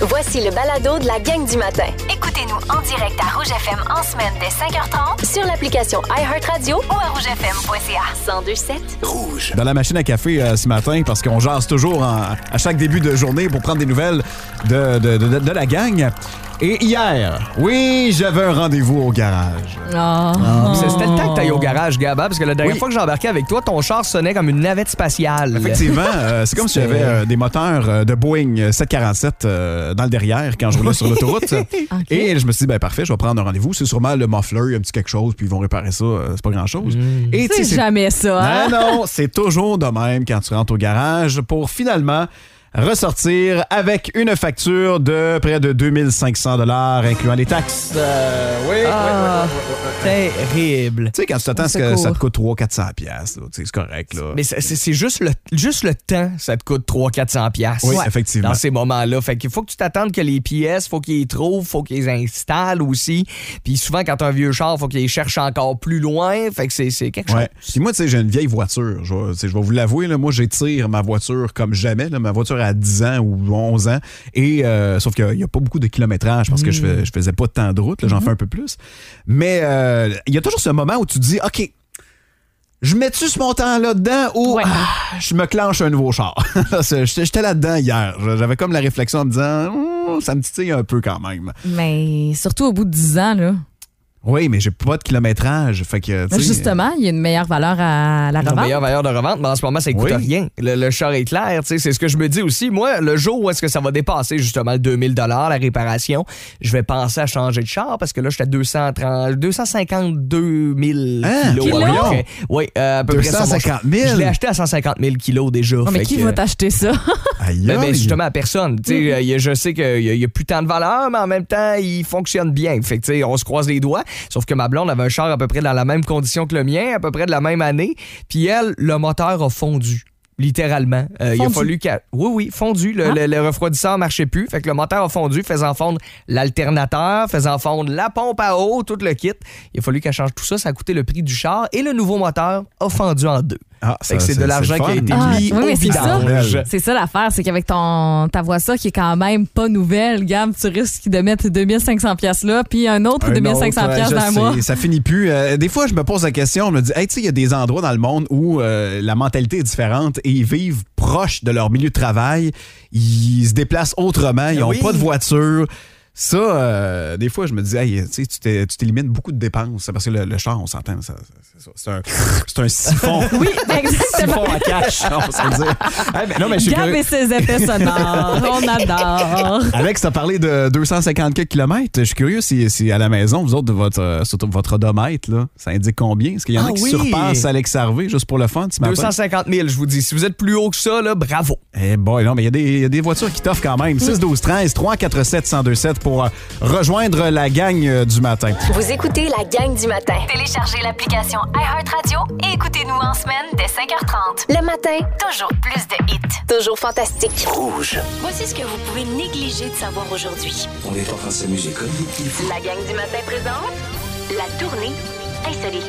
Voici le balado de la gang du matin. Écoutez-nous en direct à Rouge FM en semaine dès 5h30 Sur l'application iHeartRadio ou à rougefm.ca. 1027. Rouge. Dans la machine à café ce matin, parce qu'on jase toujours à chaque début de journée pour prendre des nouvelles de la gang. Et hier, oui, j'avais un rendez-vous au garage. C'était le temps que tu ailles au garage, Gaba, parce que la dernière fois que j'ai embarqué avec toi, ton char sonnait comme une navette spatiale. Effectivement, c'est comme si j'avais des moteurs de Boeing 747 dans le derrière quand je roulais sur l'autoroute. Et je me suis dit, parfait, je vais prendre un rendez-vous. C'est sûrement le muffler, un petit quelque chose, puis ils vont réparer ça. C'est pas grand-chose. Et C'est jamais ça. Hein? Non, c'est toujours de même quand tu rentres au garage pour finalement ressortir avec une facture de près de 2500 $, incluant les taxes. Terrible. Tu sais, quand tu t'attends à ce que ça te coûte 300-400$, là, c'est correct. Là. Mais c'est juste le temps, ça te coûte 300-400$. Oui, effectivement. Dans ces moments-là. Fait qu'il faut que tu t'attendes que les pièces, faut qu'ils les trouvent, faut qu'ils les installent aussi. Puis souvent, quand t'as un vieux char, faut qu'ils les cherchent encore plus loin. Fait que c'est quelque chose. Puis moi, tu sais, j'ai une vieille voiture. Je vais vous l'avouer, là, moi, j'étire ma voiture comme jamais. Là, ma voiture à 10 ans ou 11 ans. Et sauf qu'il n'y a pas beaucoup de kilométrage parce que je faisais pas tant de route. Là, j'en fais un peu plus. Mais il y a toujours ce moment où tu te dis, OK, je mets-tu ce montant-là dedans ou je me clenche un nouveau char? J'étais là-dedans hier. J'avais comme la réflexion en me disant, ça me titille un peu quand même. Mais surtout au bout de 10 ans, là. Oui, mais j'ai pas de kilométrage. Fait que, justement, il y a une meilleure valeur à la revente. Une meilleure valeur de revente, mais en ce moment, ça ne coûte rien. Le char est clair. C'est ce que je me dis aussi. Moi, le jour où est-ce que ça va dépasser justement le 2000 $, la réparation, je vais penser à changer de char parce que là, je suis à 252 000 kilos. Oui, à peu près 250 000? Je l'ai acheté à 150 000 kilos déjà. Mais qui va t'acheter ça? Mais justement, à personne. Je sais qu'il n'y a plus tant de valeur, mais en même temps, il fonctionne bien. Fait que, on se croise les doigts. Sauf que ma blonde avait un char à peu près dans la même condition que le mien, à peu près de la même année. Puis elle, le moteur a fondu. Littéralement. Il a fallu qu'elle... Oui, fondu. Le refroidisseur marchait plus. Fait que le moteur a fondu, faisant fondre l'alternateur, faisant fondre la pompe à eau, tout le kit. Il a fallu qu'elle change tout ça. Ça a coûté le prix du char. Et le nouveau moteur a fendu en deux. C'est de l'argent qui a été mis au vidange. C'est ça l'affaire, c'est qu'avec ta voiture qui est quand même pas nouvelle, Gab, tu risques de mettre 2500$ là, puis un autre 2500$ dans un mois. Ça finit plus. Des fois, je me pose la question, je me dis, hey, tu sais, il y a des endroits dans le monde où la mentalité est différente et ils vivent proche de leur milieu de travail. Ils se déplacent autrement, ils n'ont pas de voiture. Ça, des fois, je me dis, hey, tu t'élimines beaucoup de dépenses. Parce que le char, on s'entend, c'est un siphon. Oui, exactement. Siphon à cash, on va se le dire. Non, mais Gab et ses effets sonores, on adore. Alex, t'as parlé de 250 km. Je suis curieux si à la maison, vous autres, votre odomètre, là, ça indique combien? Est-ce qu'il y en a qui surpassent Alex Harvey juste pour le fun? 250 000, je vous dis. Si vous êtes plus haut que ça, là, bravo. Eh boy, non, mais il y a des voitures qui t'offrent quand même. 6-12-13, 347-1027 pour rejoindre la gang du matin. Vous écoutez la gang du matin. Téléchargez l'application iHeartRadio et écoutez-nous en semaine dès 5h30. Le matin, Toujours plus de hits. toujours fantastique. Rouge. Voici ce que vous pouvez négliger de savoir aujourd'hui. On est en train de s'amuser comme des petits fous. La gang du matin présente la tournée insolite.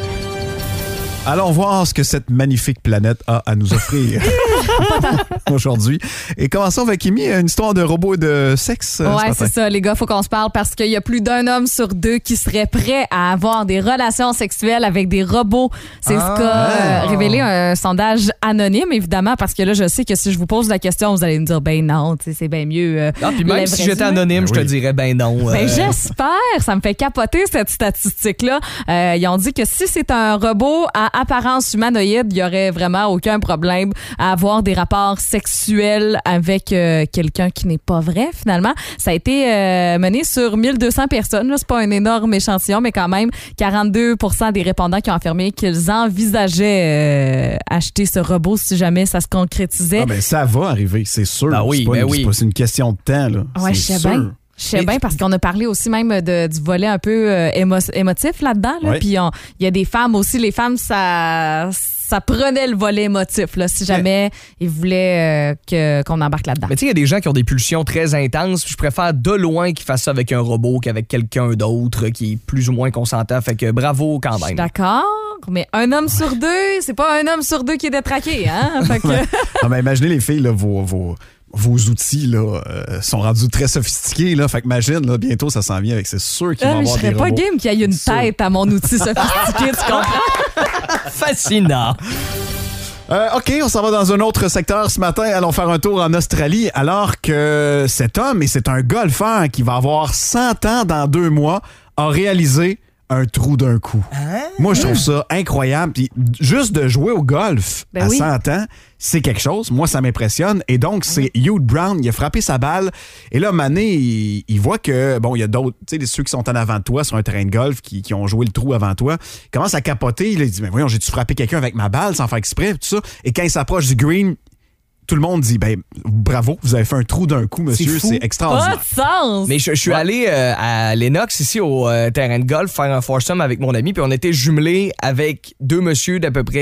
Allons voir ce que cette magnifique planète a à nous offrir aujourd'hui. Et commençons avec Amy, une histoire de robot et de sexe. Ouais, c'est ça, les gars, faut qu'on se parle parce qu'il y a plus d'un homme sur deux qui serait prêt à avoir des relations sexuelles avec des robots. C'est ce qu'a révélé un sondage anonyme, évidemment, parce que là, je sais que si je vous pose la question, vous allez me dire, ben non, c'est bien mieux. Puis même si j'étais anonyme, je te dirais, ben non. Ben j'espère, ça me fait capoter cette statistique-là. Ils ont dit que si c'est un robot à apparence humanoïde, il n'y aurait vraiment aucun problème à avoir des rapports sexuels avec quelqu'un qui n'est pas vrai, finalement. Ça a été mené sur 1200 personnes. C'est pas un énorme échantillon, mais quand même, 42% des répondants qui ont affirmé qu'ils envisageaient acheter ce robot si jamais ça se concrétisait. Ah ben, ça va arriver, c'est sûr. C'est une question de temps. Là. Ouais, je sais bien. Je sais bien parce qu'on a parlé aussi même du volet un peu émotif là-dedans. Là. Ouais. Puis il y a des femmes aussi. Les femmes, ça prenait le volet émotif là, si jamais ils voulaient qu'on embarque là-dedans. Mais tu sais, il y a des gens qui ont des pulsions très intenses. Je préfère de loin qu'ils fassent ça avec un robot qu'avec quelqu'un d'autre qui est plus ou moins consentant. Fait que bravo quand même. Je suis d'accord, mais un homme sur deux, c'est pas un homme sur deux qui est détraqué. Hein? Fait que... Non, mais imaginez les filles, là, vos vos outils là, sont rendus très sophistiqués. Là. Fait que imagine, là, bientôt, ça s'en vient avec. C'est sûr qu'il va y Je avoir des serais pas robots. game qu'il y ait une tête à mon outil sophistiqué, tu comprends? Fascinant. OK, on s'en va dans un autre secteur ce matin. Allons faire un tour en Australie alors que cet homme, et c'est un golfeur qui va avoir 100 ans dans 2 mois, a réalisé un trou d'un coup. Moi, je trouve ça incroyable. Puis juste de jouer au golf à 100 ans, c'est quelque chose. Moi, ça m'impressionne. Et donc, c'est Hugh Brown. Il a frappé sa balle. Et là, Mané, il voit que, bon, il y a d'autres, tu sais, ceux qui sont en avant de toi sur un terrain de golf qui ont joué le trou avant toi. Il commence à capoter. Il dit, mais voyons, j'ai-tu frappé quelqu'un avec ma balle sans faire exprès, tout ça. Et quand il s'approche du green, tout le monde dit, ben bravo, vous avez fait un trou d'un coup, monsieur, c'est Pas extraordinaire. de sens! Mais je suis allé à Lennox, ici au terrain de golf, faire un foursome avec mon ami, puis on était jumelés avec 2 messieurs d'à peu près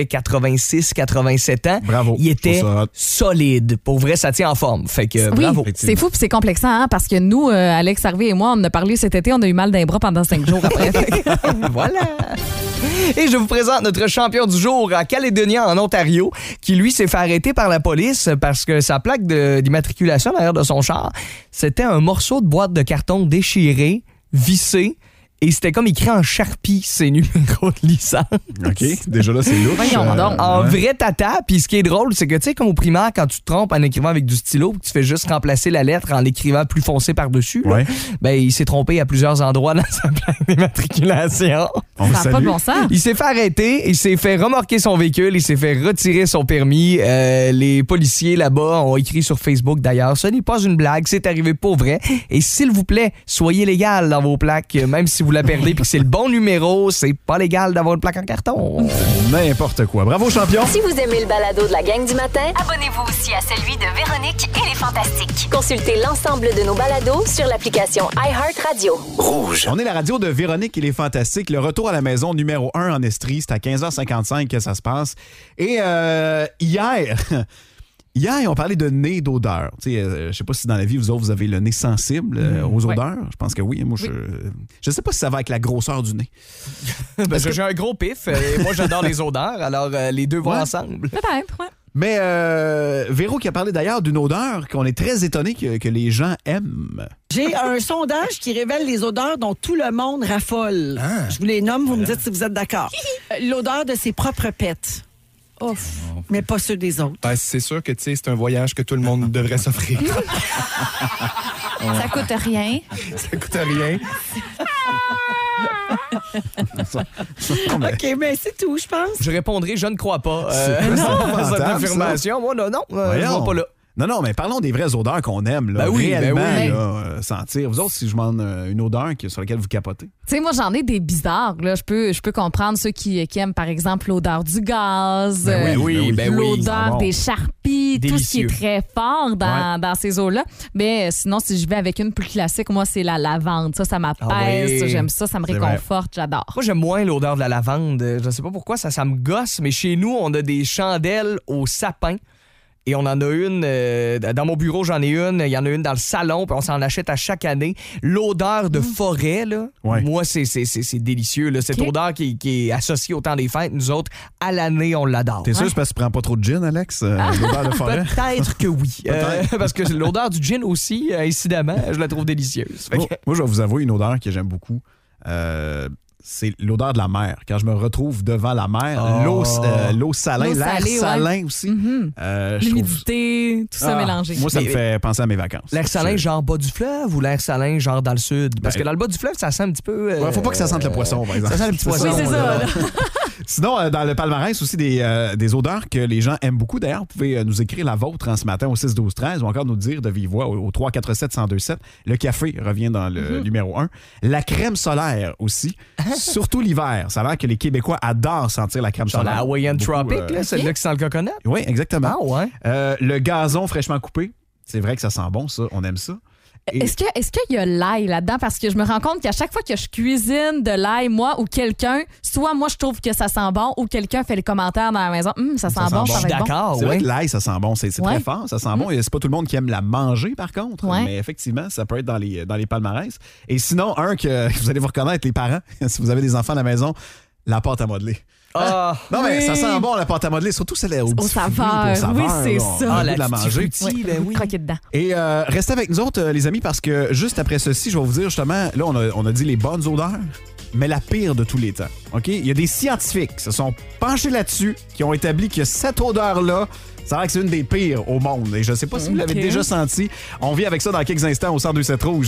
86-87 ans. Bravo. Ils Je étaient trouve ça hot. solides. Pour vrai, ça tient en forme. Fait que Oui, bravo. c'est fou puis c'est complexant, hein, parce que nous, Alex Harvey et moi, on en a parlé cet été, on a eu mal d'un bras pendant 5 jours après. Voilà. Et je vous présente notre champion du jour à Calédonia, en Ontario, qui, lui, s'est fait arrêter par la police parce que sa plaque d'immatriculation derrière de son char, c'était un morceau de boîte de carton déchiré, vissé, et c'était comme écrit en charpie ses numéros de licence. OK, déjà là, c'est louche. Voyons donc. En vrai tata, puis ce qui est drôle, c'est que, tu sais, comme au primaire, quand tu te trompes en écrivant avec du stylo, tu fais juste remplacer la lettre en l'écrivant plus foncé par-dessus, là, Ouais. ben, il s'est trompé à plusieurs endroits dans sa plaque d'immatriculation. On le Ça n'a pas salue. de bon sens. Il s'est fait arrêter, il s'est fait remorquer son véhicule, il s'est fait retirer son permis. Les policiers là-bas ont écrit sur Facebook d'ailleurs, ce n'est pas une blague, c'est arrivé pour vrai. Et s'il vous plaît, soyez légal dans vos plaques, même si vous la perdez puis que c'est le bon numéro, c'est pas légal d'avoir une plaque en carton. N'importe quoi. Bravo, champion. Si vous aimez le balado de la gang du matin, Abonnez-vous aussi à celui de Véronique et les Fantastiques. consultez l'ensemble de nos balados sur l'application iHeartRadio. Rouge. On est la radio de Véronique et les Fantastiques. Le retour à la maison numéro 1 en Estrie. C'est à 15h55 que ça se passe. Et hier... Hier, on parlait de nez d'odeur. Tu sais, je sais pas si dans la vie, vous autres, vous avez le nez sensible aux odeurs. Je pense que oui. Moi, je sais pas si ça va avec la grosseur du nez. Parce que j'ai un gros pif, et moi j'adore les odeurs, alors les deux vont Ouais. ensemble. Peut-être, ouais. Mais Véro qui a parlé d'ailleurs d'une odeur qu'on est très étonné que les gens aiment. J'ai un sondage qui révèle les odeurs dont tout le monde raffole. Je vous les nomme, vous me dites si vous êtes d'accord. L'odeur de ses propres pets. Ouf. Mais pas ceux des autres. Ben, c'est sûr que c'est un voyage que tout le monde devrait s'offrir. Ça coûte rien. Ça coûte rien. OK, mais c'est tout, je pense. Je répondrai, je ne crois pas C'est à cette épouvantable, affirmation. Moi, non, je Voyons. vois pas là. Non, mais parlons des vraies odeurs qu'on aime, là, Ben oui, réellement ben oui. là, sentir. Vous autres, si je demande une odeur sur laquelle vous capotez. Tu sais, moi, j'en ai des bizarres. Là. Je peux comprendre ceux qui aiment, par exemple, l'odeur du gaz, Ben oui, ben oui. l'odeur Bon. des charpies, tout ce qui est Délicieux. très fort dans ces eaux-là. Mais sinon, si je vais avec une plus classique, moi, c'est la lavande. Ça m'apaise. oui. J'aime ça, ça me C'est réconforte. J'adore. Moi, j'aime moins l'odeur de la lavande. Je sais pas pourquoi, ça me gosse, mais chez nous, on a des chandelles au sapin. Et on en a une, dans mon bureau, j'en ai une. Il y en a une dans le salon, puis on s'en achète à chaque année. L'odeur de forêt, là, Ouais. moi, c'est délicieux. Là. Cette OK. odeur qui est associée au temps des fêtes, nous autres, à l'année, on l'adore. T'es sûr c'est parce que tu prends pas trop de gin, Alex? L'odeur de forêt? Peut-être que oui. Peut-être. Parce que l'odeur du gin aussi, incidemment, je la trouve délicieuse. Fait que- Moi, je vais vous avouer une odeur que j'aime beaucoup. C'est l'odeur de la mer. Quand je me retrouve devant la mer, Oh. l'eau salée, L'eau l'air salée, ouais. salin aussi. je trouve- L'humidité, tout ça Ah, mélangé. Moi, ça me Mais- fait penser à mes vacances. L'air salin, Je- genre bas du fleuve ou l'air salin, genre dans le sud? Parce Ben- que dans le bas du fleuve, ça sent un petit peu. Ouais, faut pas que ça sente le poisson, par exemple. Ça sent le petit C'est poisson. Oui, c'est ça. là. Sinon, dans le palmarès aussi, des odeurs que les gens aiment beaucoup. D'ailleurs, vous pouvez nous écrire la vôtre ce matin au 6-12-13 ou encore nous dire de vive voix au 347-1027. Le café revient dans le numéro 1. La crème solaire aussi, surtout l'hiver. Ça a l'air que les Québécois adorent sentir la crème Genre solaire. la Hawaiian Beaucoup, Tropic, là, celle-là qui sent le coconut. Oui, exactement. Ah ouais? Le gazon fraîchement coupé. C'est vrai que ça sent bon, ça. On aime ça. Et- Est-ce qu'il y a l'ail là-dedans? Parce que je me rends compte qu'à chaque fois que je cuisine de l'ail, moi ou quelqu'un, soit moi je trouve que ça sent bon ou quelqu'un fait les commentaires dans la maison. Ça sent bon, Je ça suis va être bon. d'accord, C'est vrai oui. que l'ail, ça sent bon. C'est Ouais. très fort, ça sent bon. Et c'est pas tout le monde qui aime la manger, par contre. Ouais. Mais effectivement, ça peut être dans les palmarès. Et sinon, un que vous allez vous reconnaître, les parents, si vous avez des enfants à la maison, la pâte à modeler. Non, mais ça sent bon, la pâte à modeler, surtout celle au petit saveur. fruits, Oui, c'est là. ça. On a la envie de la petite manger. fruitille, ben oui. Croquer dedans. Et restez avec nous autres, les amis, parce que juste après ceci, je vais vous dire justement, là, on a dit les bonnes odeurs, mais la pire de tous les temps. OK? Il y a des scientifiques qui se sont penchés là-dessus, qui ont établi que cette odeur-là, ça a l'air que c'est une des pires au monde. Et je sais pas si vous l'avez déjà senti. On vit avec ça dans quelques instants au 102.7 Rouge.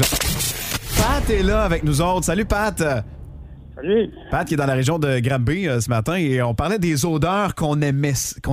Pat est là avec nous autres. Salut, Pat. Salut. Pat qui est dans la région de Granby ce matin et on parlait des odeurs qu'on aimait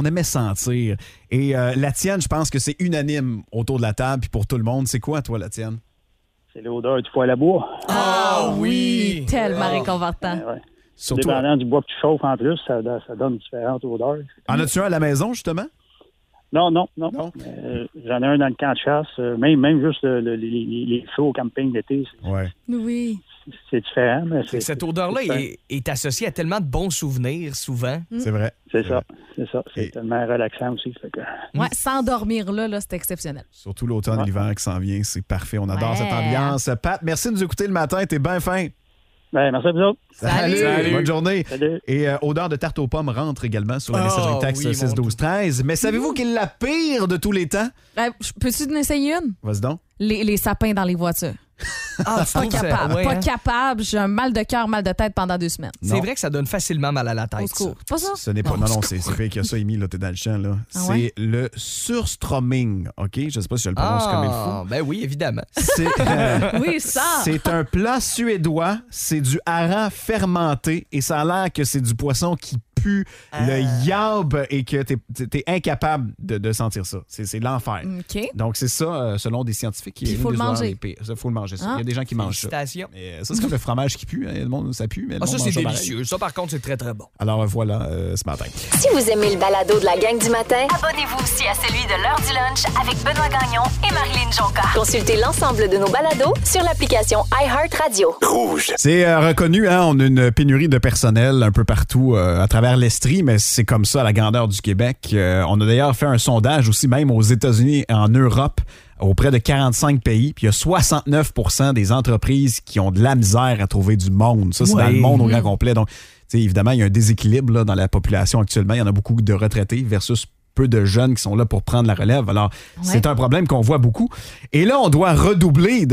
sentir. Et la tienne, je pense que c'est unanime autour de la table puis pour tout le monde. C'est quoi, toi, la tienne? C'est l'odeur du poêle à bois. Ah oui! Tellement réconfortant. Ouais. Surtout, Dépendant du bois que tu chauffes en plus, ça donne différentes odeurs. en as-tu un à la maison, justement? Non. Non? J'en ai un dans le camp de chasse. Même juste les feux au camping d'été, Ouais. Oui. c'est différent. Mais Cette odeur-là est associée à tellement de bons souvenirs, souvent. C'est vrai. C'est ça. C'est Et- tellement relaxant aussi. Fait que... Ouais, s'endormir là, c'est exceptionnel. Surtout l'automne et l'hiver qui s'en vient, c'est parfait. On adore Ouais. cette ambiance. Pat, merci de nous écouter le matin. T'es bien fin. Ben, merci à vous autres. Salut. Bonne journée. Salut. Et odeur de tarte aux pommes rentre également sur la messagerie texte oui, 6-12-13. Mais savez-vous qu'il est la pire de tous les temps? Peux-tu en essayer une? Vas-y donc. Les sapins dans les voitures. Ah, Pas capable. ouais, Pas hein? capable. J'ai un mal de cœur, mal de tête pendant 2 semaines. C'est vrai que ça donne facilement mal à la Au tête. ça. secours. C'est pas ça? Ce n'est pas. Non, c'est pire que ça, Émile, là, t'es dans le champ, là. Ah ouais? C'est le surströmming, OK? Je sais pas si je le prononce comme il faut. Ben oui, évidemment. C'est, Oui, ça. c'est un plat suédois, c'est du hareng fermenté et ça a l'air que c'est du poisson qui pue le yab et que t'es incapable de sentir ça. C'est l'enfer. OK. Donc, c'est ça, selon des scientifiques, qui Puis est il faut l'une le des odeurs manger. les pires. Il faut le manger, ça. Ah. Il y a des gens qui mangent ça. Félicitations. Mais ça, c'est comme le fromage qui pue. Hein. Le monde, ça pue, mais le Ah, monde ça, c'est mange pareil. délicieux. Ça, par contre, c'est très, très bon. Alors, voilà ce matin. Si vous aimez le balado de la gang du matin, Abonnez-vous aussi à celui de l'heure du lunch avec Benoît Gagnon et Marilyn Jonca. consultez l'ensemble de nos balados sur l'application iHeartRadio. Rouge. C'est reconnu, hein, on a une pénurie de personnel un peu partout à travers l'Estrie, mais c'est comme ça à la grandeur du Québec. On a d'ailleurs fait un sondage aussi même aux États-Unis et en Europe auprès de 45 pays, puis il y a 69% des entreprises qui ont de la misère à trouver du monde. Ça, c'est dans le monde au grand complet. Donc, tu sais, évidemment, il y a un déséquilibre là, dans la population actuellement. Il y en a beaucoup de retraités versus peu de jeunes qui sont là pour prendre la relève. Alors, c'est un problème qu'on voit beaucoup. Et là, on doit redoubler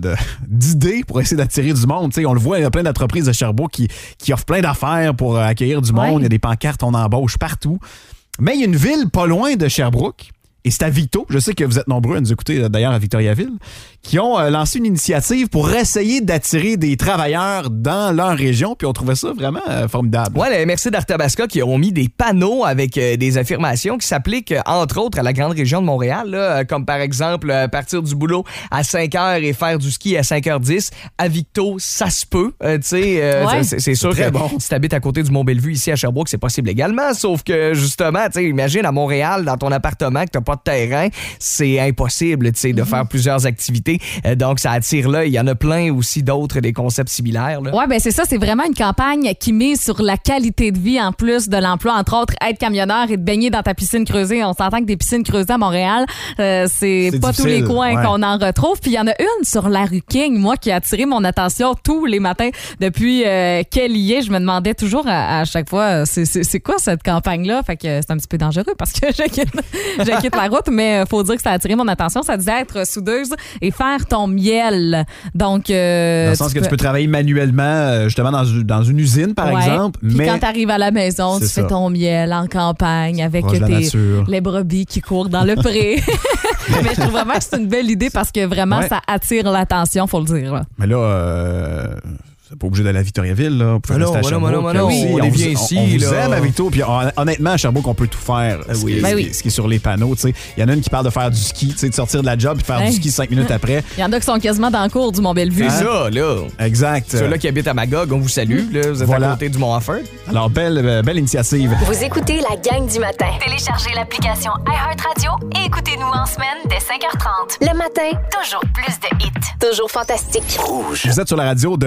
d'idées pour essayer d'attirer du monde. Tu sais, on le voit, il y a plein d'entreprises de Sherbrooke qui offrent plein d'affaires pour accueillir du monde. Il y a des pancartes, on embauche partout. Mais il y a une ville pas loin de Sherbrooke, et c'est à Victo, je sais que vous êtes nombreux à nous écouter d'ailleurs à Victoriaville, qui ont lancé une initiative pour essayer d'attirer des travailleurs dans leur région, puis on trouvait ça vraiment formidable. Ouais, le MRC d'Arthabasca qui ont mis des panneaux avec des affirmations qui s'appliquent entre autres à la grande région de Montréal, là, comme par exemple partir du boulot à 5h et faire du ski à 5h10. À Victo, ça se peut. Tu sais, c'est sûr que si tu habites à côté du Mont-Bellevue ici à Sherbrooke, c'est possible également. Sauf que justement, tu sais, imagine à Montréal, dans ton appartement, que t'as pas de terrain, c'est impossible, tu sais, de faire plusieurs activités. Donc, ça attire là. Il y en a plein aussi d'autres, des concepts similaires. Là. Ouais, ben c'est ça. C'est vraiment une campagne qui mise sur la qualité de vie en plus de l'emploi. Entre autres, être camionneur et de baigner dans ta piscine creusée. On s'entend que des piscines creusées à Montréal, c'est pas difficile, tous les coins ouais. qu'on en retrouve. Puis il y en a une sur la rue King, moi, qui a attiré mon attention tous les matins depuis qu'elle y est. Je me demandais toujours à chaque fois, c'est quoi cette campagne-là? Fait que c'est un petit peu dangereux parce que je quitte la route, mais faut dire que ça a attiré mon attention. Ça disait être soudeuse et faire ton miel. Donc, dans le sens que tu peux travailler manuellement, justement, dans une usine, par exemple. Puis mais quand tu arrives à la maison, tu fais ton miel en campagne avec proche de la nature. les brebis qui courent dans le pré. Mais je trouve vraiment que c'est une belle idée parce que vraiment, ça attire l'attention, faut le dire. Là. Mais là, c'est pas obligé d'aller à Victoriaville, là. Vous pouvez rester à Sherbrooke. On est bien ici. On vous là. aime à Victo. Puis honnêtement, à Sherbrooke, on peut tout faire. Ce qui est sur les panneaux. Il y en a une qui parle de faire du ski, de sortir de la job et de faire du ski 5 minutes après. Il y en a qui sont quasiment dans le cours du Mont-Bellevue. C'est ça, là. Exact. Ceux-là qui habitent à Magog, on vous salue. Là, vous êtes à côté du Mont-Offert. Alors, belle initiative. Vous écoutez la gang du matin. Téléchargez l'application iHeartRadio et écoutez-nous en semaine dès 5h30. Le matin, Toujours plus de hits. toujours fantastique. Rouge. Vous êtes sur la radio de Ben Gagnon.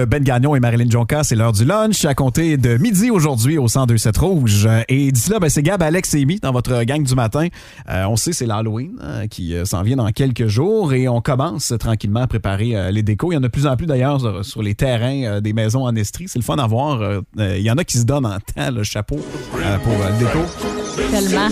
Martineau et Marilyn Jonca, c'est l'heure du lunch à compter de midi aujourd'hui au 102.7 Rouge. Et d'ici là, c'est Gab, Alex et Amy dans votre gang du matin. On sait c'est l'Halloween qui s'en vient dans quelques jours et on commence tranquillement à préparer les décos. Il y en a de plus en plus d'ailleurs sur les terrains des maisons en Estrie. C'est le fun à voir. Il y en a qui se donnent en temps le chapeau pour le déco. Tellement.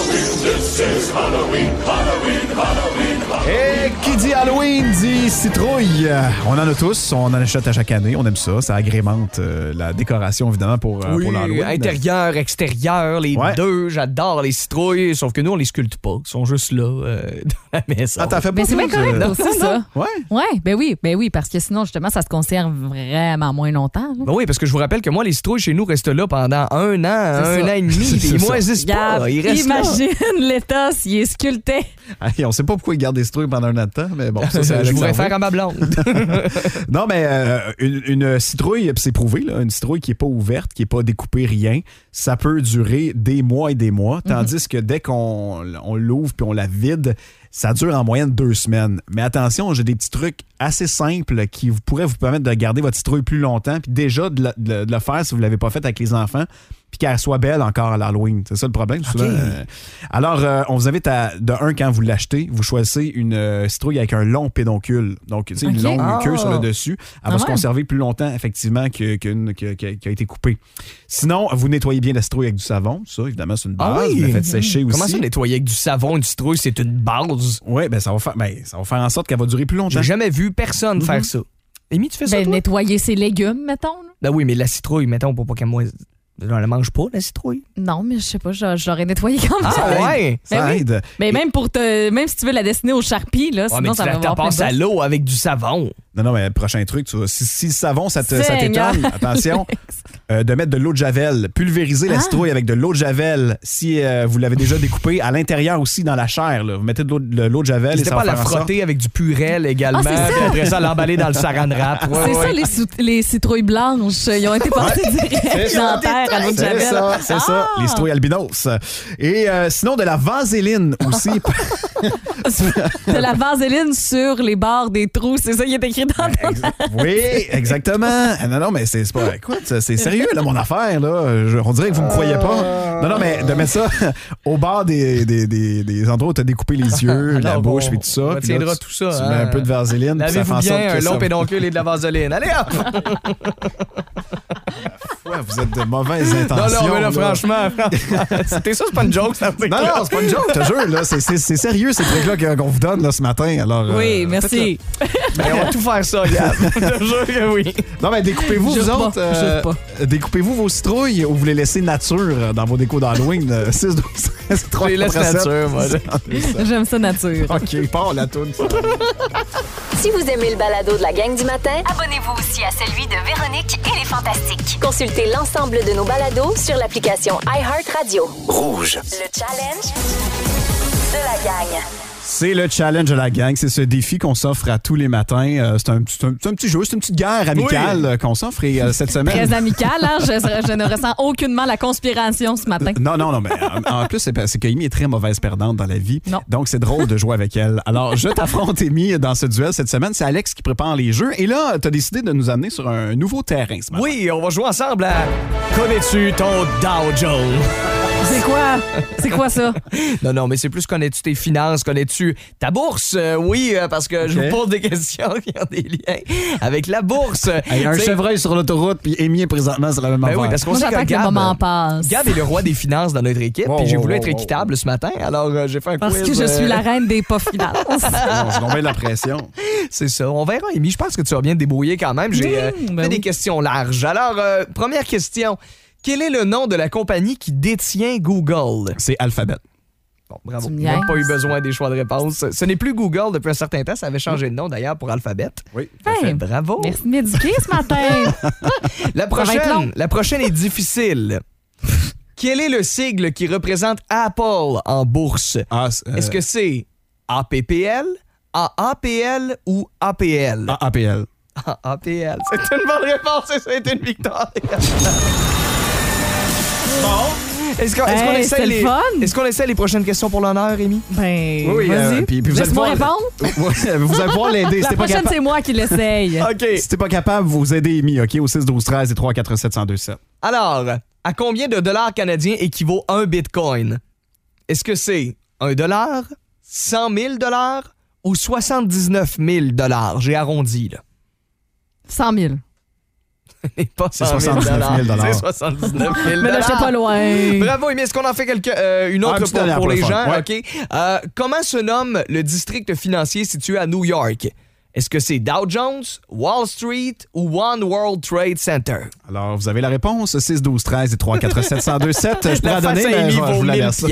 Et qui dit Halloween dit citrouille. On en a tous, on en achète à chaque année, on aime ça. Ça agrémente la décoration évidemment pour l'Halloween. Intérieur, extérieur, les deux. J'adore les citrouilles, sauf que nous on les sculpte pas. Ils sont juste là dans la maison. Ah, t'as fait pas Mais c'est bien correct aussi, ça. Ouais. Ouais, ben oui, parce que sinon, justement, ça se conserve vraiment moins longtemps. Ben oui, parce que je vous rappelle que moi, les citrouilles chez nous restent là pendant un an et demi. Ils moisissent pas. Ils restent imagine l'État s'il est sculpté. On sait pas pourquoi ils gardent des citrouilles pendant un an de temps, mais bon, ça je voudrais faire à ma blonde. Non, mais une citrouille, c'est prouvé, là, une citrouille qui est pas ouverte, qui est pas découpée, rien, ça peut durer des mois et des mois, tandis que dès qu'on l'ouvre puis on la vide, ça dure en moyenne 2 semaines. Mais attention, j'ai des petits trucs assez simples qui pourraient vous permettre de garder votre citrouille plus longtemps, puis déjà de le faire si vous l'avez pas fait avec les enfants, puis qu'elle soit belle encore à l'Halloween. C'est ça le problème. Okay. Souvent. Alors, on vous invite quand vous l'achetez, vous choisissez une citrouille avec un long pédoncule. Donc, tu sais, une longue queue sur le dessus. Elle va se conserver plus longtemps, effectivement, qu'une qui a été coupée. Sinon, vous nettoyez bien la citrouille avec du savon. Ça, évidemment, c'est une base. Vous la faites sécher aussi. Comment ça, nettoyer avec du savon une citrouille, c'est une base? Oui, ça va faire en sorte qu'elle va durer plus longtemps. J'ai jamais vu personne faire ça. Amy, tu fais ça, toi? Nettoyer ses légumes, mettons. Là. Ben oui, mais la citrouille, mettons, pour pas qu'elle moise. On la mange pas, la citrouille? Non, mais je sais pas, j'aurais nettoyé quand même. Ah ouais? Ça aide. Mais même si tu veux la dessiner au Sharpie, là, sinon ça va avoir passes à l'eau avec du savon. Non, mais le prochain truc, tu vois, si le savon, ça t'étonne, attention, de mettre de l'eau de Javel, pulvériser la citrouille avec de l'eau de Javel si vous l'avez déjà découpée, à l'intérieur aussi dans la chair. Là. Vous mettez de l'eau de Javel et ça va faire en sorte... N'hésitez pas à la frotter avec du purel également, puis après ça, l'emballer dans le saran wrap. Ça, les citrouilles blanches, ils ont été passées direct dans la terre à l'eau de Javel. C'est ça, les citrouilles albinos. Et sinon, de la vaseline aussi. De la vaseline sur les bords des trous, c'est ça qui est écrit dans Oui, exactement. Non, mais c'est pas... Écoute, c'est sérieux, là, mon affaire, là. On dirait que vous me croyez pas. Non, mais de mettre ça au bord des endroits où tu as découpé les yeux, la bouche, puis tout ça. On retiendra tout ça. Tu mets un peu de vaseline, puis ça fait en sorte que un long pédoncule et de la vaseline. Allez, hop! Ouais, vous êtes de mauvaises intentions. Non, mais là, franchement, c'était ça, c'est pas une joke, ça. Non, c'est pas une joke, je te jure, là. C'est sérieux, ces trucs-là qu'on vous donne là, ce matin. Alors, oui, merci. Ben, on va tout faire ça, Gab. Je te jure que oui. Non, mais découpez-vous, vous autres. Découpez-vous vos citrouilles ou vous les laissez nature dans vos décos d'Halloween. 6, 12, 13, 3, je les laisse nature, moi. J'aime ça nature. OK, part la toune. Si vous aimez le balado de la gang du matin, abonnez-vous aussi à celui de Véronique et les Fantastiques. Consultez l'ensemble de nos balados sur l'application iHeartRadio. Rouge. Le challenge de la gang. C'est le challenge de la gang. C'est ce défi qu'on s'offre à tous les matins. C'est un petit jeu, c'est une petite guerre amicale qu'on s'offre. Et cette semaine... Très amicale, hein? Je ne ressens aucunement la conspiration ce matin. Non, mais en plus, c'est qu'Amy est très mauvaise perdante dans la vie. Non. Donc, c'est drôle de jouer avec elle. Alors, je t'affronte, Amy, dans ce duel cette semaine. C'est Alex qui prépare les jeux. Et là, tu as décidé de nous amener sur un nouveau terrain ce matin. Oui, on va jouer ensemble à Connais-tu ton Dow Jones? C'est quoi? C'est quoi ça? Non, mais c'est plus connais-tu tes finances, connais-tu ta bourse? Oui, parce que je vous pose des questions qui ont des liens avec la bourse. Il y a un chevreuil sur l'autoroute, puis Amy est présentement sur la même affaire. Oui, parce qu'on sait que le moment passe. Gab est le roi des finances dans notre équipe, puis j'ai voulu être équitable ce matin, alors j'ai fait un quiz. Parce que je suis la reine des pas finances. Je tombais de la pression. C'est ça. On verra, Amy. Je pense que tu vas bien te débrouiller quand même. J'ai fait des questions larges. Alors, première question. Quel est le nom de la compagnie qui détient Google? C'est Alphabet. Bon, bravo. Il n'a pas eu besoin des choix de réponse. Ce n'est plus Google depuis un certain temps. Ça avait changé de nom d'ailleurs pour Alphabet. Oui. Bravo. Merci de m'éduquer ce matin. La prochaine est difficile. Quel est le sigle qui représente Apple en bourse? Est-ce que c'est APPL, AAPL ou APL? AAPL. APL. C'est une bonne réponse et c'est une victoire. Bon. Est-ce qu'on essaie les prochaines questions pour l'honneur, Rémi? Ben, Oui, vas-y. puis vous allez Laisse-moi pouvoir- répondre. Vous allez pouvoir l'aider. La prochaine, c'est moi qui l'essaye. OK. Si t'es pas capable, vous aidez Amy, OK? Au 6 12 13 et 3 4 7 102 7. Alors, à combien de dollars canadiens équivaut un bitcoin? Est-ce que c'est 1 $, 100 000 $ ou 79 000 $? J'ai arrondi, là. 100 000. Et pas C'est 100 000 79 000 C'est 79 000 Mais là, je suis pas loin. Bravo, Amy. Est-ce qu'on en fait une autre Un petit dernier pour pour les le fun. gens? Ouais. OK. Comment se nomme le district financier situé à New York? Est-ce que c'est Dow Jones, Wall Street ou One World Trade Center? Alors, vous avez la réponse. 6 12 13 et 3 4 7 102 7. Je pourrais la donner, mais je vous la laisse.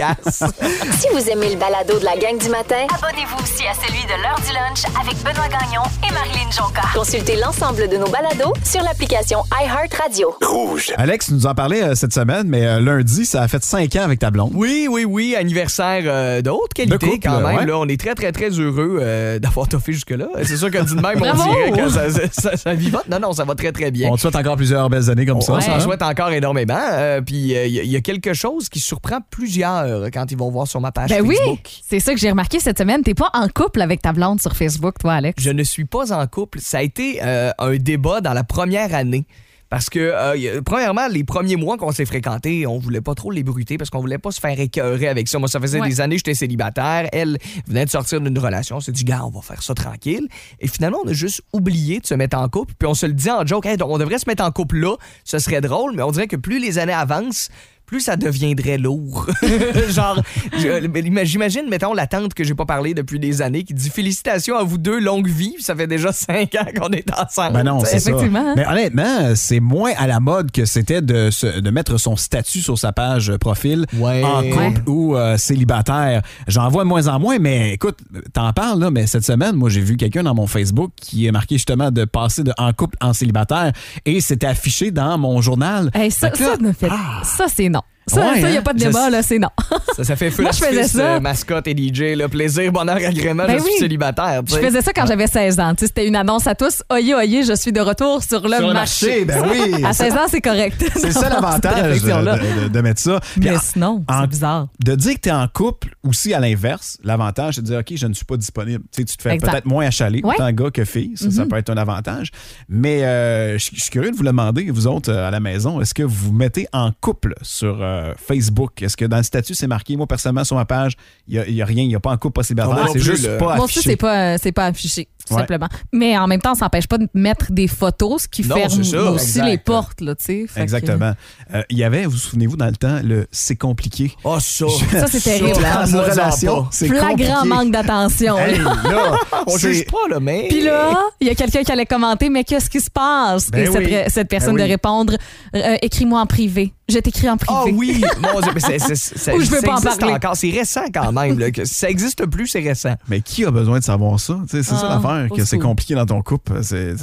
Si vous aimez le balado de la gang du matin, Abonnez-vous aussi à celui de l'heure du lunch avec Benoît Gagnon et Marilyn Jonca. consultez l'ensemble de nos balados sur l'application iHeartRadio. Rouge. Alex nous en parlait cette semaine, mais lundi, ça a fait 5 ans avec ta blonde. Oui. Anniversaire de haute qualité De couple, quand même. ouais. Là, on est très, très, très heureux d'avoir toffé jusque-là. C'est sûr que dit de même, on Bravo! dirait que ça vivote. Non, ça va très, très bien. On te souhaite encore plusieurs belles années comme ça. On ça, s'en hein? souhaite encore énormément. Puis il y a quelque chose qui surprend plusieurs quand ils vont voir sur ma page Ben oui, Facebook. c'est ça que j'ai remarqué cette semaine. T'es pas en couple avec ta blonde sur Facebook, toi, Alex. Je ne suis pas en couple. Ça a été un débat dans la première année. Parce que, premièrement, les premiers mois qu'on s'est fréquentés, on voulait pas trop l'ébruiter parce qu'on voulait pas se faire écœurer avec ça. Moi, ça faisait des années que j'étais célibataire. Elle venait de sortir d'une relation. On s'est dit, gars, on va faire ça tranquille. Et finalement, on a juste oublié de se mettre en couple. Puis on se le dit en joke, hey, on devrait se mettre en couple là. Ce serait drôle, mais on dirait que plus les années avancent, plus ça deviendrait lourd. Genre, j'imagine, mettons, la tante que j'ai pas parlé depuis des années qui dit félicitations à vous deux, longue vie. Puis ça fait déjà 5 ans qu'on est ensemble. Ben non, c'est ça. Effectivement. Mais honnêtement, c'est moins à la mode que c'était de mettre son statut sur sa page profil Ouais. en couple ou célibataire. J'en vois de moins en moins, mais écoute, t'en parles, là, mais cette semaine, moi, j'ai vu quelqu'un dans mon Facebook qui est marqué justement de passer de en couple en célibataire et c'était affiché dans mon journal. Hey, ça, Fait que là, ça, c'est non. Ça, Ouais, il n'y a hein? pas de débat, là, c'est non. Ça fait feu Moi, je faisais ça. mascotte et DJ, là, plaisir, bonheur, agrément, Ben je suis oui. célibataire. tu Je sais. faisais ça quand j'avais 16 ans. Tu sais, c'était une annonce à tous. Oyez, oyez, je suis de retour sur le marché. ben oui. À 16 ans, c'est correct. C'est ça l'avantage de mettre ça. Puis Mais sinon, c'est bizarre. De dire que tu es en couple aussi à l'inverse, l'avantage, c'est de dire, OK, je ne suis pas disponible. Tu sais, tu te fais Exact. peut-être moins achaler, Ouais. autant gars que fille. Ça peut être un avantage. Mais je suis curieux de vous le demander, vous autres, à la maison, est-ce que vous vous mettez en couple sur Facebook? Est-ce que dans le statut, c'est marqué? Moi, personnellement, sur ma page, il n'y a rien. Il n'y a pas en couple, pas célibataire. Moi non C'est plus, juste là. pas Moi aussi, affiché. c'est pas affiché, tout Ouais. simplement. Mais en même temps, ça n'empêche pas de mettre des photos, ce qui Non, ferme c'est ça, aussi exact. les portes, là, tu sais. Fait que- Exactement. Il y avait, vous souvenez-vous, dans le temps, le « c'est compliqué ». Oh, ça. Ça, c'est terrible. Dans une relation, c'est Flagrant compliqué. manque d'attention. Hey, là, On c'est- juge pas, là, mais. Puis là, il y a quelqu'un qui allait commenter, mais qu'est-ce qui se passe? Ben Et oui. cette personne Ben oui. de répondre, écris-moi en privé. Je t'écris en privé. Ah oui, mon Dieu, mais ça Ou je veux ça pas en existe parler. encore. C'est récent quand même. Là, que ça existe plus, c'est récent. Mais qui a besoin de savoir ça? Tu sais, c'est ça Ah, l'affaire, au que c'est secours. compliqué dans ton couple.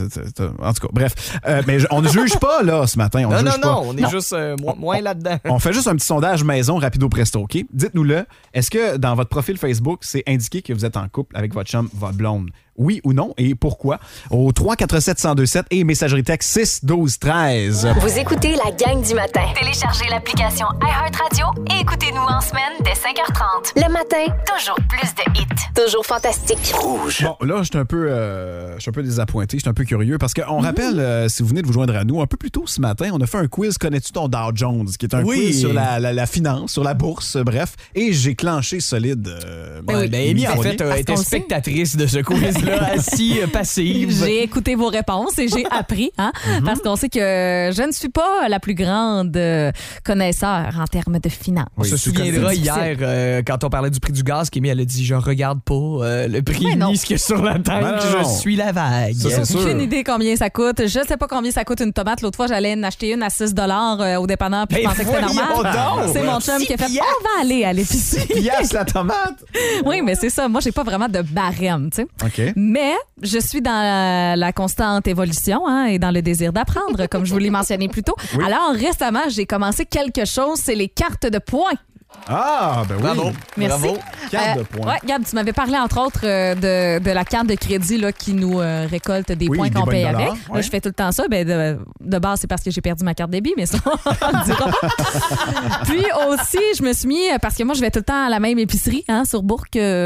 En tout cas, bref. Mais on ne juge pas, là, ce matin. On Non, juge non, pas. non, on est juste moins là-dedans. On fait juste un petit sondage maison, rapido presto, OK? Dites-nous-le. Est-ce que dans votre profil Facebook, c'est indiqué que vous êtes en couple avec votre chum, votre blonde? Oui ou non? Et pourquoi? Au 347-1027 et messagerie texte 612-13. Vous écoutez la gang du matin. Téléchargez l'application iHeartRadio et écoutez-nous en semaine dès 5h30. Le matin, Toujours plus de hits. toujours fantastique. Rouge. Bon, là, je suis un peu désappointé, je suis un peu curieux parce qu'on rappelle, si vous venez de vous joindre à nous, un peu plus tôt ce matin, on a fait un quiz Connais-tu ton Dow Jones? Qui est un Oui. quiz sur la finance, sur la bourse, bref. Et j'ai clenché solide. Ouais, ben, Amy, en Fournier. fait, Parce était qu'on le sait. spectatrice de ce quiz-là, assis, passive. J'ai écouté vos réponses et j'ai appris, hein, parce qu'on sait que je ne suis pas la plus grande connaisseur en termes de finances. On se souviendra C'est hier, quand on parlait du prix du gaz, qu'Amy, elle a dit « Je regarde pas le prix Mais non. ni ce qu'il y a sur la tête, Ben non. je suis la vague. » Ça, c'est sûr. Aucune idée combien ça coûte. Je sais pas combien ça coûte une tomate. L'autre fois, j'allais en acheter une à 6 au dépanneur puis je Ben pensais que c'était voyons normal. donc! C'est mon chum qui a fait 6 on va aller à l'épicerie. Piastres la tomate! Oui, mais c'est ça. Moi, j'ai pas vraiment de barème, tu sais. OK. Mais je suis dans la constante évolution hein, et dans le désir d'apprendre, comme je vous l'ai mentionné plus tôt. Alors, récemment, j'ai commencé quelque chose, c'est les cartes de points. Ah, ben oui. Bravo. Merci. Bravo. Carte de points. Ouais, Gab, tu m'avais parlé entre autres de la carte de crédit là, qui nous récolte des points des qu'on bonnes paye dollars, avec. ouais. Là, je fais tout le temps ça. Ben, de base, c'est parce que j'ai perdu ma carte débit, mais ça, on ne dira pas. Puis aussi, je me suis mis, parce que moi, je vais tout le temps à la même épicerie sur Bourg,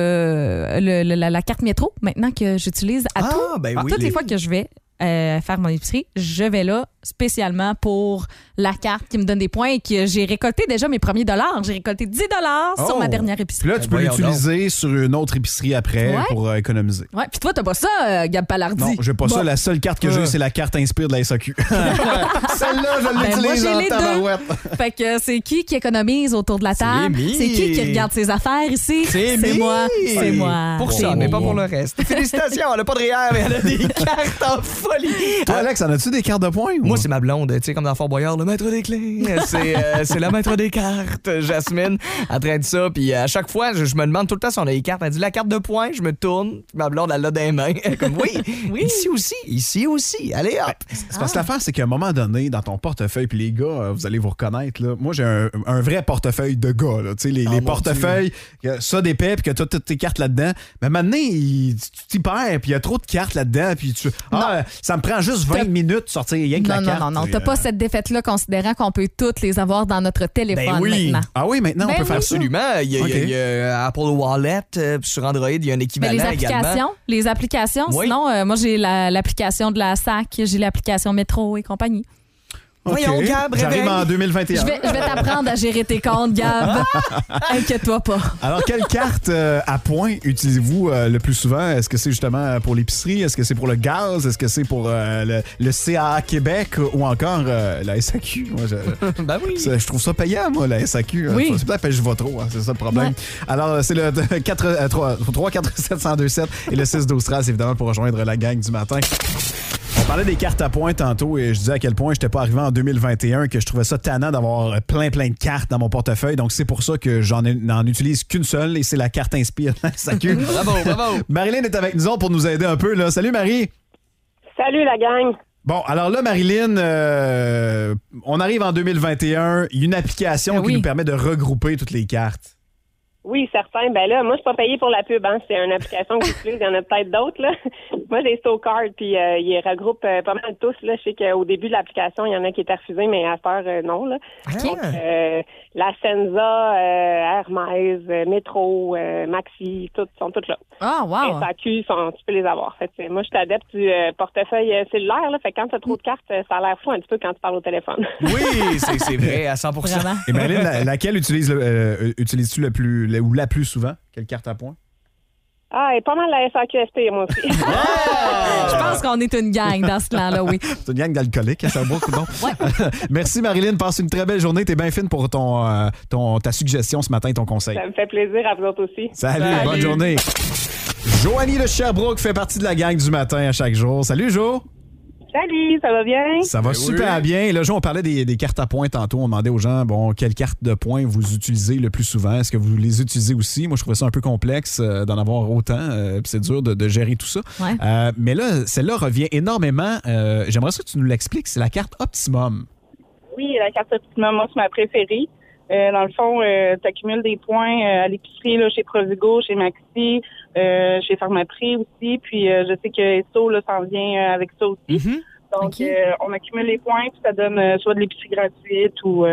la carte métro, maintenant que j'utilise à tout. Ben oui. Toutes les fois que je vais faire mon épicerie, je vais là spécialement pour la carte qui me donne des points et que j'ai récolté déjà mes premiers dollars. J'ai récolté 10 sur ma dernière épicerie. Puis là, tu peux voyons l'utiliser sur une autre épicerie après Ouais. pour économiser. Ouais, puis toi, t'as pas ça, Gab Palardi. Non, j'ai pas ça. La seule carte que j'ai, c'est la carte Inspire de la SAQ. Celle-là, je moi, l'utilise j'ai en les tabarouette. Fait que c'est qui économise autour de la table? Émy. C'est qui regarde ses affaires ici? C'est Émy. moi. C'est moi. Pour ça, mais pas pour le reste. Félicitations, elle a pas de REER, mais elle a des cartes en folie. Toi, Alex, en as-tu des cartes de points? Moi, c'est ma blonde, tu sais, comme dans Fort Boyard, le maître des clés. C'est la maître des cartes, Jasmine, en train de ça. Puis à chaque fois, je me demande tout le temps si on a les cartes. Elle dit la carte de points, je me tourne, puis ma blonde, elle l'a dans les mains. Elle est comme oui, ici aussi, allez hop. C'est parce que l'affaire, c'est qu'à un moment donné, dans ton portefeuille, puis les gars, vous allez vous reconnaître, là, moi, j'ai un vrai portefeuille de gars. Là, tu sais, les portefeuilles, ça d'épais, puis que tu as toutes tes cartes là-dedans. Mais maintenant, tu t'y perds, puis il y a trop de cartes là-dedans, puis ça me prend juste 20 minutes de sortir rien que la carte. Non, t'as pas cette défaite-là, considérant qu'on peut toutes les avoir dans notre téléphone maintenant. Ah oui, maintenant, on peut faire ça. Absolument. Il y a Apple Wallet, sur Android, il y a un équivalent également. Les applications, Oui. sinon, moi, j'ai l'application de la SAC, j'ai l'application Métro et compagnie. Voyons, Gab, J'arrive réveille. en 2021. Je vais t'apprendre à gérer tes comptes, Gab. Inquiète-toi pas. Alors, quelle carte à points utilisez-vous le plus souvent? Est-ce que c'est justement pour l'épicerie? Est-ce que c'est pour le gaz? Est-ce que c'est pour le CAA Québec ou encore la SAQ? Moi, Ben oui. je trouve ça payant, moi, la SAQ. Oui. C'est peut-être que je vais trop, c'est ça le problème. Ouais. Alors, c'est le 347-127 et le 6-12-13, évidemment, pour rejoindre la gang du matin. On parlait des cartes à points tantôt et je disais à quel point j'étais pas arrivé en 2021, que je trouvais ça tannant d'avoir plein de cartes dans mon portefeuille. Donc, c'est pour ça que n'en utilise qu'une seule et c'est la carte Inspire. SAQ. Bravo. Marilyn est avec nous autres pour nous aider un peu. Là. Salut, Marie. Salut la gang. Bon, alors là, Marilyn, on arrive en 2021. Il y a une application qui nous permet de regrouper toutes les cartes. Oui, certain. Ben là, moi, je suis pas payée pour la pub. C'est une application que j'utilise. Il y en a peut-être d'autres, là. Moi, j'ai SoCard, puis il regroupe pas mal tous, là. Je sais qu'au début de l'application, il y en a qui étaient refusés, mais à cette heure, non, là. Okay. Donc, la Senza, Hermès, Métro, Maxi, sont toutes là. Ah, wow. SAQ, tu peux les avoir. Fait que, moi, je suis adepte du portefeuille cellulaire, là. Fait que quand tu as trop de cartes, ça a l'air fou un petit peu quand tu parles au téléphone. Oui, c'est vrai, à 100%. Vraiment. Et Marilyn, laquelle utilises-tu le plus ou la plus souvent? Quelle carte à points? Et pas mal la SAQSP, moi aussi. Je pense qu'on est une gang dans ce clan-là, oui. C'est une gang d'alcooliques, ça vaut beaucoup. Merci Marilyn, passe une très belle journée. T'es bien fine pour ta suggestion ce matin, ton conseil. Ça me fait plaisir à vous autres aussi. Salut. Bonne journée. Joanie de Sherbrooke fait partie de la gang du matin à chaque jour. Salut Jo. Salut, ça va bien? Ça va super bien. Et là, Jo, on parlait des cartes à points tantôt. On demandait aux gens, quelles cartes de points vous utilisez le plus souvent? Est-ce que vous les utilisez aussi? Moi, je trouvais ça un peu complexe d'en avoir autant. Puis c'est dur de gérer tout ça. Ouais. Mais là, celle-là revient énormément. J'aimerais ça que tu nous l'expliques. C'est la carte Optimum. Oui, la carte Optimum, moi, c'est ma préférée. Dans le fond, tu accumules des points à l'épicerie, là, chez Provigo, chez Maxi, chez Pharmaprix aussi. Puis je sais que Esso là, s'en vient avec ça aussi. Mm-hmm. Donc, on accumule les points, puis ça donne soit de l'épicerie gratuite ou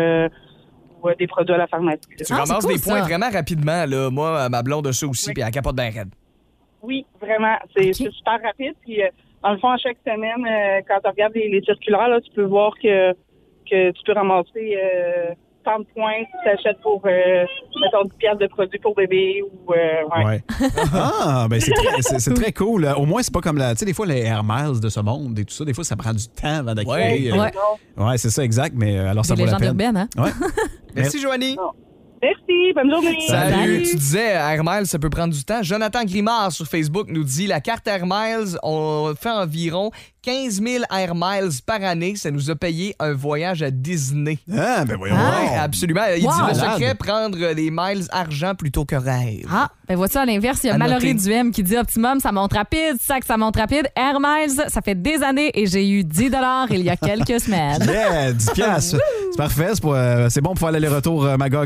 des produits à la pharmacie. Tu ramasses des points vraiment rapidement. Là. Moi, ma blonde a ça aussi, puis elle capote bien raide. Oui, vraiment. C'est super rapide. Puis, dans le fond, à chaque semaine, quand tu regardes les circulaires, là, tu peux voir que tu peux ramasser tant de points si tu achètes pour, mettons, 10 piastres de produits pour bébé ou... Ouais. Ah, ben c'est très cool. Au moins, c'est pas comme tu sais, des fois, les Air Miles de ce monde et tout ça, des fois, ça prend du temps avant d'acquérir. Ouais, c'est ça, exact, mais alors ça vaut la peine. Les légendes urbaines, hein? Ouais. Merci, Joanie. Merci, bonne journée. Salut. Tu disais, Air Miles, ça peut prendre du temps. Jonathan Grimard sur Facebook nous dit, la carte Air Miles, on fait environ 15 000 Air Miles par année. Ça nous a payé un voyage à Disney. Ah, ben voyons. Oui, absolument. Il dit, le Malade. secret, prendre les miles argent plutôt que rêve. Ah, ben vois-tu, à l'inverse, il y a À Mallory noter. Duhem qui dit Optimum, ça monte rapide, Sac, ça monte rapide. Air Miles, ça fait des années et j'ai eu 10 $ il y a quelques semaines. Yeah, 10 piastres. C'est parfait. C'est bon pour faire l'aller-retour Magog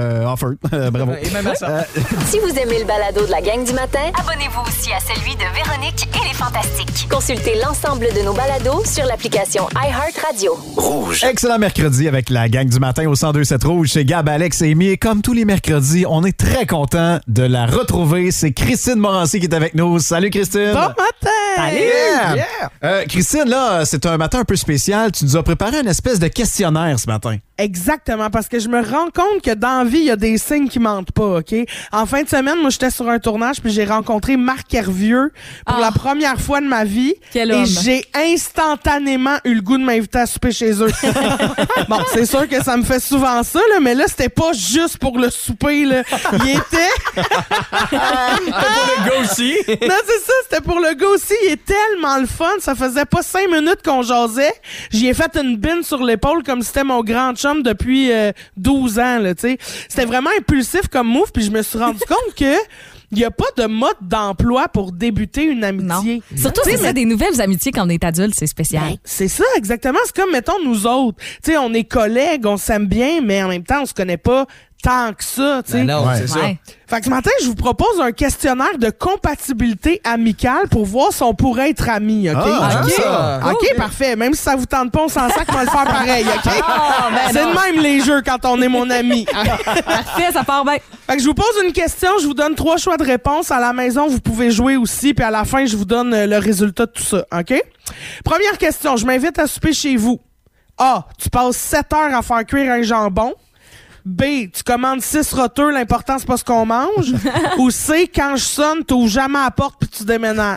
offer. Bravo. Et même à ça. Si vous aimez le balado de la gang du matin, Abonnez-vous aussi à celui de Véronique et les Fantastiques. consultez l'ensemble de nos balados sur l'application iHeartRadio. Rouge. Excellent mercredi avec la gang du matin au 102.7 Rouge. C'est Gab, Alex et Amy. Et comme tous les mercredis, on est très content de la retrouver. C'est Christine Morancy qui est avec nous. Salut Christine. Bon matin! Salut! Christine, là, c'est un matin un peu spécial. Tu nous as préparé une espèce de questionnaire ce matin. Exactement, parce que je me rends compte que dans la vie, il y a des signes qui mentent pas, OK? En fin de semaine, moi, j'étais sur un tournage puis j'ai rencontré Marc Hervieux pour la première fois de ma vie. Quel et homme. j'ai instantanément eu le goût de m'inviter à souper chez eux. Bon, c'est sûr que ça me fait souvent ça, là, mais là, c'était pas juste pour le souper, là. Il était... Pour le gars aussi. Non, c'est ça, c'était pour le gars aussi. Il est tellement le fun. Ça faisait pas 5 minutes qu'on jasait. J'y ai fait une bine sur l'épaule comme si c'était mon grand chum depuis 12 ans, là, tu sais. C'était vraiment impulsif comme move, puis je me suis rendu compte que il n'y a pas de mode d'emploi pour débuter une amitié. Non. Surtout si c'est des nouvelles amitiés quand on est adulte, c'est spécial. Ben, c'est ça, exactement. C'est comme, mettons, nous autres. Tu sais, on est collègues, on s'aime bien, mais en même temps, on se connaît pas tant que ça, tu sais. Ben non, c'est ça. Fait que ce matin, je vous propose un questionnaire de compatibilité amicale pour voir si on pourrait être amis, OK? Ah, OK, ça. OK, parfait. Même si ça vous tente pas, on s'en sac, on va le faire pareil, OK? C'est non. de même les jeux quand on est mon ami. Parfait, ça part bien. Fait que je vous pose une question, je vous donne 3 choix de réponse. À la maison, vous pouvez jouer aussi, puis à la fin, je vous donne le résultat de tout ça, OK? Première question, je m'invite à souper chez vous. A, tu passes 7 heures à faire cuire un jambon. B, tu commandes 6 roteux, l'important c'est pas ce qu'on mange. Ou C, quand je sonne, t'ouvres jamais la porte puis tu déménages.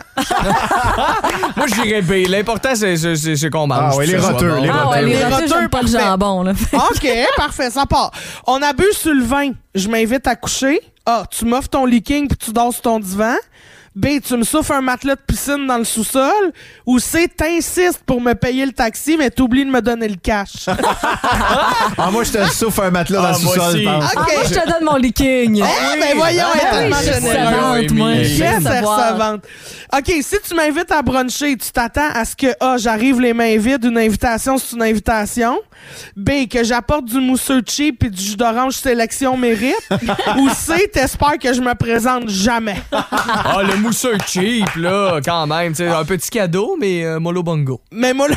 Moi, je dirais B. L'important, c'est qu'on mange. Ah oui, les Que ce soit roteux, bon. les Ah ouais, les Les roteux, roteux, j'aime pas le parfait. jambon, là. OK, parfait, ça part. On abuse sur le vin. Je m'invite à coucher. A, tu m'offres ton leaking puis tu dors sur ton divan. B, tu me souffles un matelas de piscine dans le sous-sol. Ou C, t'insistes pour me payer le taxi, mais t'oublies de me donner le cash. Ah, moi, je te souffle un matelas dans le moi sous-sol, aussi. je pense. OK. Ah, moi, je te donne mon leaking. Ben voyons, elle est tellement je suis généreuse. savante, moi. Oui, Je Qu'est-ce veux qu'elle savoir. savante? OK, si tu m'invites à bruncher, tu t'attends à ce que A, j'arrive les mains vides, une invitation, c'est une invitation. B, que j'apporte du mousseux cheap et du jus d'orange sélection mérite. Ou C, t'espères que je me présente jamais. Ah, le mousseux cheap, là, quand même. Tu sais, un petit cadeau, mais mollo bongo. Mais Molo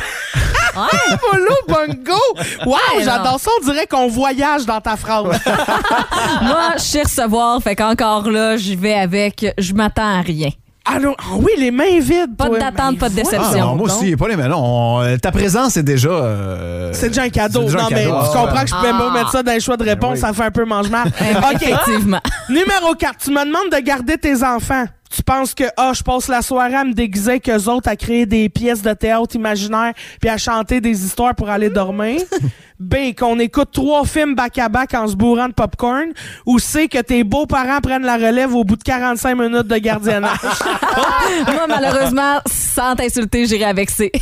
Bongo! Wow, Ouais, j'adore ça. On dirait qu'on voyage dans ta phrase. Moi, je sais recevoir, fait qu'encore là, j'y vais avec je m'attends à rien. Ah oui, les mains vides. Pas toi. d'attente, pas de Mais déception. Ah, voyons non, moi donc. aussi, pas les mais non. Ta présence est déjà. C'est déjà un cadeau. c'est déjà un Non, mais cadeau. tu comprends que je peux pas mettre ça dans les choix de réponse, oui. ça fait un peu mange-mal. OK. Effectivement. Numéro 4, tu me demandes de garder tes enfants. Tu penses que, je passe la soirée à me déguiser avec eux autres, à créer des pièces de théâtre imaginaires puis à chanter des histoires pour aller dormir. B, qu'on écoute 3 films back-à-back en se bourrant de popcorn. Ou C, que tes beaux-parents prennent la relève au bout de 45 minutes de gardiennage. Moi, malheureusement, sans t'insulter, j'irai avec C.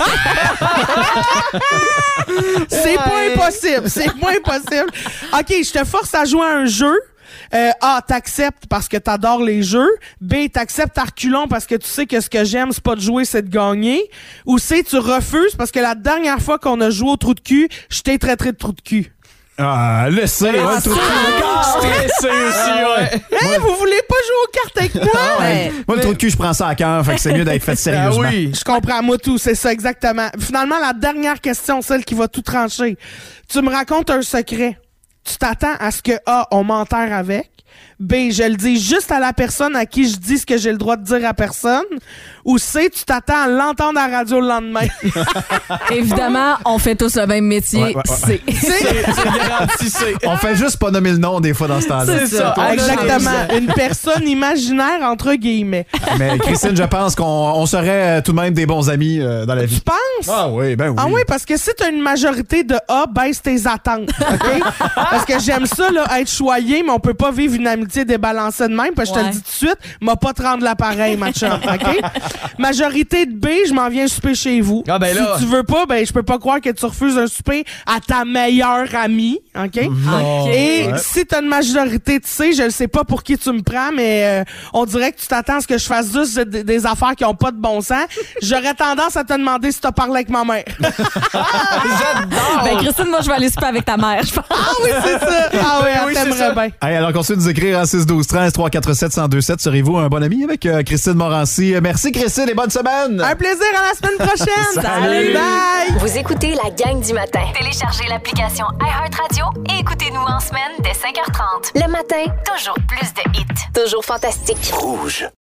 C'est pas impossible. C'est pas impossible. OK, je te force à jouer à un jeu. A, t'acceptes parce que t'adores les jeux. B, t'acceptes à reculons parce que tu sais que ce que j'aime, c'est pas de jouer, c'est de gagner. Ou C, tu refuses parce que la dernière fois qu'on a joué au trou de cul, je t'ai traité de trou de cul. Ah, le C, ouais, le trou de cul. Stressé aussi, ouais. Hey, vous voulez pas jouer aux cartes avec moi? Ouais. Moi, le trou de cul, je prends ça à cœur, fait que c'est mieux d'être fait sérieusement. Ah oui. Je comprends, moi tout, c'est ça exactement. Finalement, la dernière question, celle qui va tout trancher. Tu me racontes un secret. Tu t'attends à ce que A, on m'enterre avec. B, je le dis juste à la personne à qui je dis ce que j'ai le droit de dire à personne. Ou C, tu t'attends à l'entendre à la radio le lendemain. Évidemment, on fait tous le même métier. Ouais, ouais, ouais. C. C'est garanti, c'est. On fait juste pas nommer le nom des fois dans ce temps-là. C'est ça. On a Exactement. changé. Une personne imaginaire, entre guillemets. Mais Christine, je pense qu'on serait tout de même des bons amis dans la Tu vie. penses? Ah oui, ben oui. Ah oui, parce que si t'as une majorité de A, baisse tes attentes. OK? Parce que j'aime ça, là, être choyé, mais on peut pas vivre une amitié Pelletier débalancé de même, puis je te le dis tout de suite, m'a pas te rendre l'appareil, ma chum, OK? Majorité de B, je m'en viens souper chez vous. Ah, ben là. Si tu veux pas, ben je peux pas croire que tu refuses un souper à ta meilleure amie, OK? Et si t'as une majorité de C, je ne sais pas pour qui tu me prends, mais on dirait que tu t'attends à ce que je fasse juste des affaires qui ont pas de bon sens. J'aurais tendance à te demander si t'as parlé avec ma mère. J'adore! Ben, Christine, moi, je vais aller souper avec ta mère, je pense. Ah oui, c'est ça! Ah oui, elle t'aimerait bien. Hey, alors, continuez de nous écrire en 6-12-13-347-1027. Serez-vous un bon ami avec Christine Morancy? Merci, Christine, et bonne semaine! Un plaisir, à la semaine prochaine! Salut! Bye! Vous écoutez la gang du matin. Téléchargez l'application iHeartRadio et écoutez-nous en semaine dès 5h30. Le matin, Toujours plus de hits. toujours fantastique. Rouge.